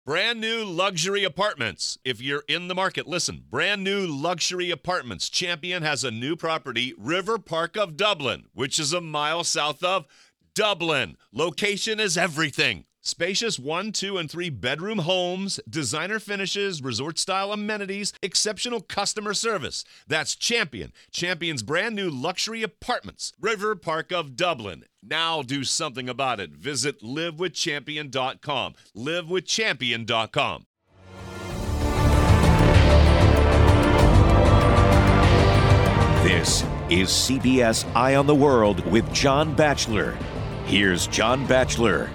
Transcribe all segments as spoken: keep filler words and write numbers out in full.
Brand new luxury apartments. If you're in the market, listen. Brand new luxury apartments. Champion has a new property, River Park of Dublin, which is a mile south of Dublin. Location is everything. Spacious one, two, and three bedroom homes, designer finishes, resort-style amenities, exceptional customer service. That's Champion. Champion's brand new luxury apartments. River Park of Dublin. Now do something about it. Visit live with champion dot com. live with champion dot com. This is C B S Eye on the World with John Batchelor. Here's John Batchelor.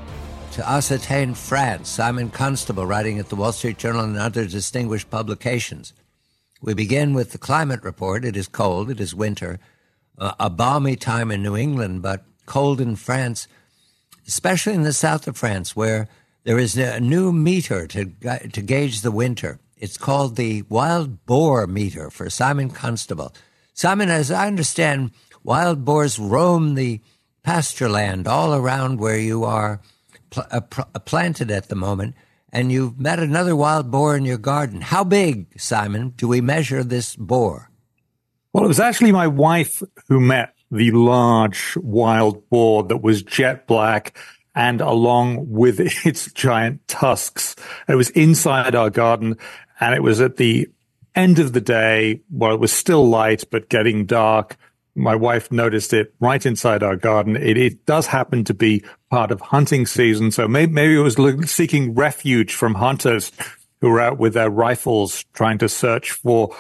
To ascertain France, Simon Constable, writing at the Wall Street Journal and other distinguished publications. We begin with the climate report. It is cold. It is winter. Uh, a balmy time in New England, but cold in France, especially in the south of France, where there is a new meter to to gauge the winter. It's called the wild boar meter for Simon Constable. Simon, as I understand, wild boars roam the pasture land all around where you are pl- uh, pl- planted at the moment, and you've met another wild boar in your garden. How big, Simon, do we measure this boar? Well, it was actually my wife who met the large wild boar that was jet black and along with its giant tusks. It was inside our garden, and it was at the end of the day, while it was still light but getting dark. My wife noticed it right inside our garden. It, it does happen to be part of hunting season, so maybe, maybe it was look, seeking refuge from hunters who were out with their rifles trying to search for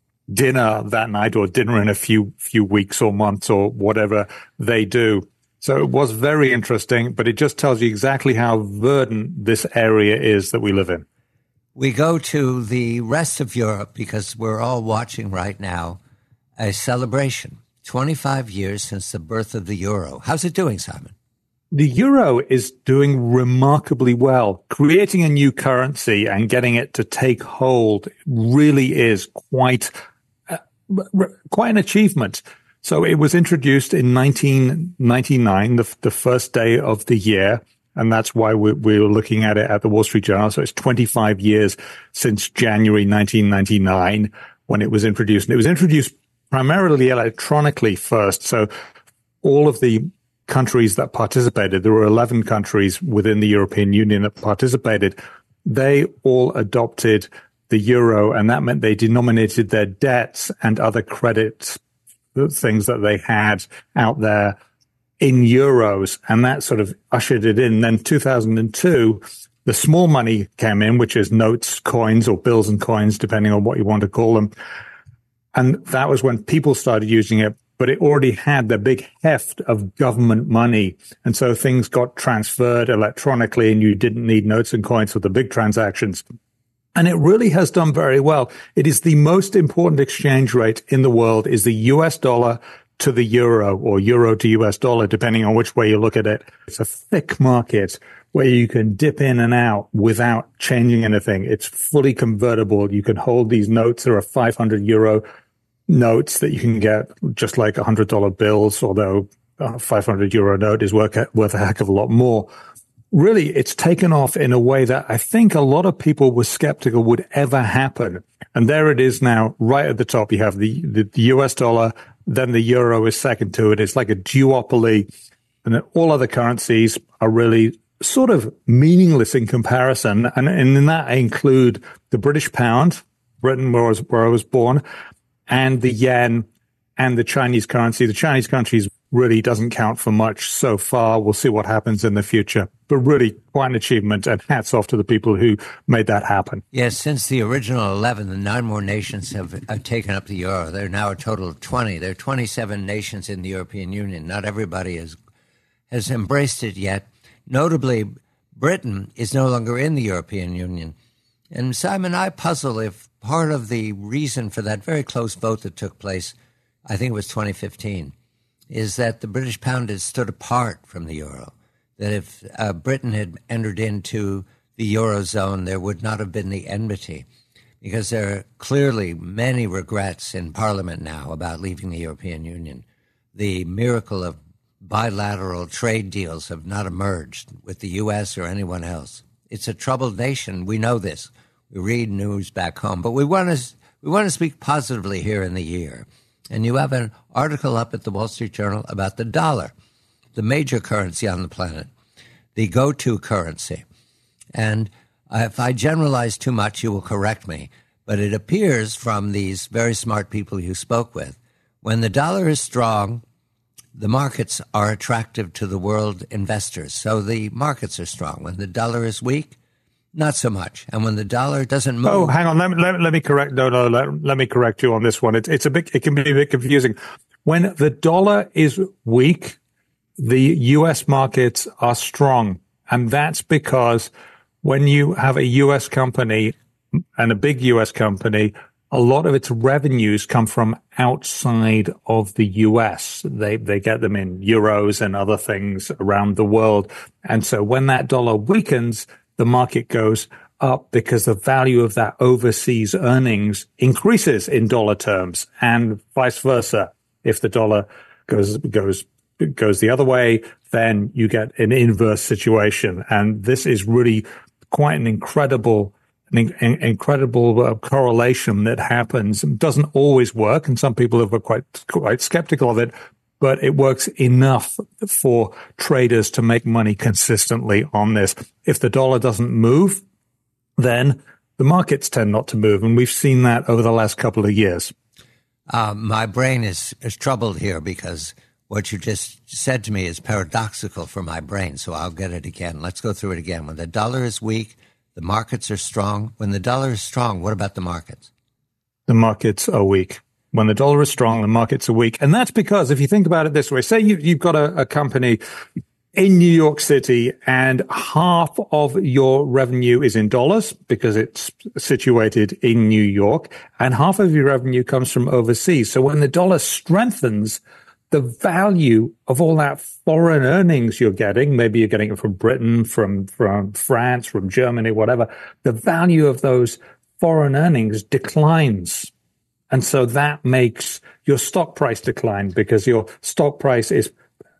dinner that night, or dinner in a few few weeks or months or whatever they do. So it was very interesting, but it just tells you exactly how verdant this area is that we live in. We go to the rest of Europe because we're all watching right now a celebration. twenty-five years since the birth of the euro. How's it doing, Simon? The euro is doing remarkably well. Creating a new currency and getting it to take hold really is quite uh, quite an achievement. So it was introduced in nineteen ninety-nine, the, the first day of the year, and that's why we, we were looking at it at the Wall Street Journal. So it's twenty-five years since January nineteen ninety-nine when it was introduced. And it was introduced primarily electronically first. So all of the countries that participated, there were eleven countries within the European Union that participated, they all adopted the euro, and that meant they denominated their debts and other credit things that they had out there in euros, and that sort of ushered it in. Then two thousand two, the small money came in, which is notes, coins, or bills and coins, depending on what you want to call them. And that was when people started using it, but it already had the big heft of government money. And so things got transferred electronically, and you didn't need notes and coins for the big transactions. And it really has done very well. It is the most important exchange rate in the world, is the U S dollar to the euro, or euro to U S dollar, depending on which way you look at it. It's a thick market where you can dip in and out without changing anything. It's fully convertible. You can hold these notes. There are five hundred euro notes that you can get just like one hundred dollar bills, although a five hundred euro note is worth, worth a heck of a lot more. Really, it's taken off in a way that I think a lot of people were skeptical would ever happen. And there it is now, right at the top. You have the, the, the U S dollar, then the euro is second to it. It's like a duopoly. And then all other currencies are really sort of meaningless in comparison. And, and in that, I include the British pound, Britain, where I was, where I was born, and the yen and the Chinese currency. The Chinese currency really doesn't count for much so far. We'll see what happens in the future. But really quite an achievement, and hats off to the people who made that happen. Yes, since the original eleven, the nine more nations have, have taken up the euro. There are now a total of twenty. There are twenty-seven nations in the European Union. Not everybody has, has embraced it yet. Notably, Britain is no longer in the European Union. And Simon, I puzzle if part of the reason for that very close vote that took place, I think it was twenty fifteen, is that the British pound has stood apart from the euro. That if uh, Britain had entered into the Eurozone, there would not have been the enmity, because there are clearly many regrets in Parliament now about leaving the European Union. The miracle of bilateral trade deals have not emerged with the U S or anyone else. It's a troubled nation. We know this. We read news back home. But we want to we want to speak positively here in the year. And you have an article up at the Wall Street Journal about the dollar, the major currency on the planet, the go-to currency. And if I generalize too much, you will correct me. But it appears from these very smart people you spoke with, when the dollar is strong, the markets are attractive to the world investors. So the markets are strong. When the dollar is weak, not so much. And when the dollar doesn't move... Oh, hang on. Let me, let, let me correct. No, no, let, let me correct you on this one. It, it's a bit, it can be a bit confusing. When the dollar is weak, the U S markets are strong. And that's because when you have a U S company and a big U S company, a lot of its revenues come from outside of the U S. They they get them in euros and other things around the world. And so when that dollar weakens, the market goes up because the value of that overseas earnings increases in dollar terms, and vice versa. If the dollar goes goes goes the other way, then you get an inverse situation. And this is really quite an incredible An in- incredible uh, correlation that happens. It doesn't always work, and some people are quite quite skeptical of it, but it works enough for traders to make money consistently on this. If the dollar doesn't move, then the markets tend not to move, and we've seen that over the last couple of years. Uh, my brain is, is troubled here because what you just said to me is paradoxical for my brain, so I'll get it again. Let's go through it again. When the dollar is weak, the markets are strong. When the dollar is strong, what about the markets? The markets are weak. When the dollar is strong, the markets are weak. And that's because if you think about it this way, say you, you've got a, a company in New York City and half of your revenue is in dollars because it's situated in New York, and half of your revenue comes from overseas. So when the dollar strengthens, the value of all that foreign earnings you're getting, maybe you're getting it from Britain, from, from France, from Germany, whatever, the value of those foreign earnings declines. And so that makes your stock price decline because your stock price is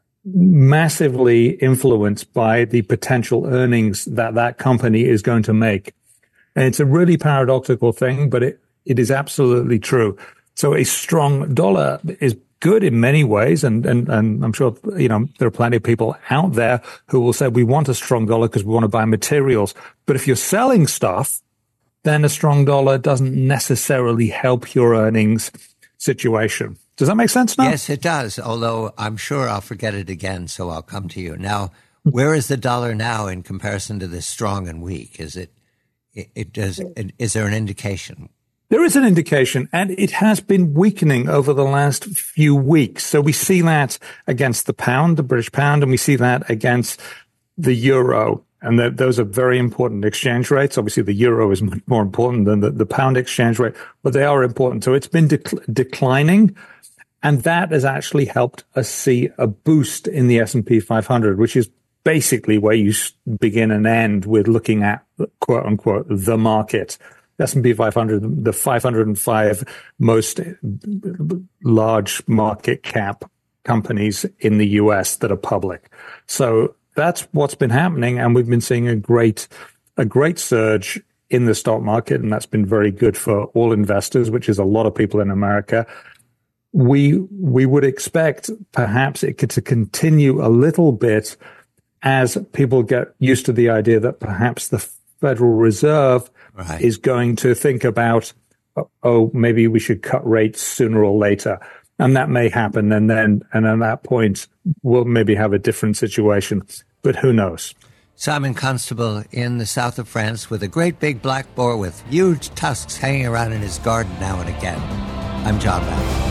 massively influenced by the potential earnings that that company is going to make. And it's a really paradoxical thing, but it, it is absolutely true. So a strong dollar is good in many ways, and, and, and I'm sure, you know, there are plenty of people out there who will say we want a strong dollar because we want to buy materials. But if you're selling stuff, then a strong dollar doesn't necessarily help your earnings situation. Does that make sense now? Yes, it does, although I'm sure I'll forget it again, so I'll come to you. Now, where is the dollar now in comparison to this strong and weak? Is it, it, it does, it, is there an indication? There is an indication, and it has been weakening over the last few weeks. So we see that against the pound, the British pound, and we see that against the euro. And the, those are very important exchange rates. Obviously, the euro is much more important than the, the pound exchange rate, but they are important. So it's been dec- declining, and that has actually helped us see a boost in the S and P five hundred, which is basically where you begin and end with looking at, quote unquote, the market. S and P five hundred, the five hundred five most large market cap companies in the U S that are public. So that's what's been happening. And we've been seeing a great, a great surge in the stock market. And that's been very good for all investors, which is a lot of people in America. We, we would expect perhaps it could to continue a little bit as people get used to the idea that perhaps the Federal Reserve Right. is going to think about, oh, maybe we should cut rates sooner or later. And that may happen. And then, and at that point, we'll maybe have a different situation. But who knows? Simon Constable in the south of France with a great big black boar with huge tusks hanging around in his garden now and again. I'm John Batchelor.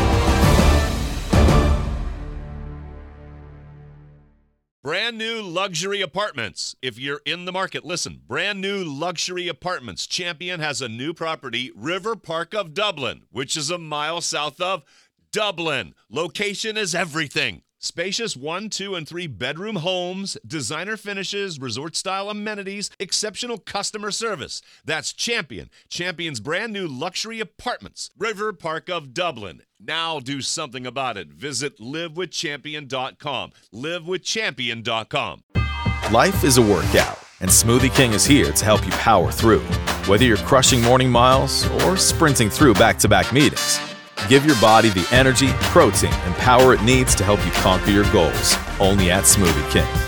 Brand new luxury apartments. If you're in the market, listen. Brand new luxury apartments. Champion has a new property, River Park of Dublin, which is a mile south of Dublin. Location is everything. Spacious one, two, and three bedroom homes, designer finishes, resort-style amenities, exceptional customer service. That's Champion. Champion's brand new luxury apartments, River Park of Dublin. Now do something about it. Visit live with champion dot com. live with champion dot com. Life is a workout, and Smoothie King is here to help you power through. Whether you're crushing morning miles or sprinting through back-to-back meetings, give your body the energy, protein, and power it needs to help you conquer your goals. Only at Smoothie King.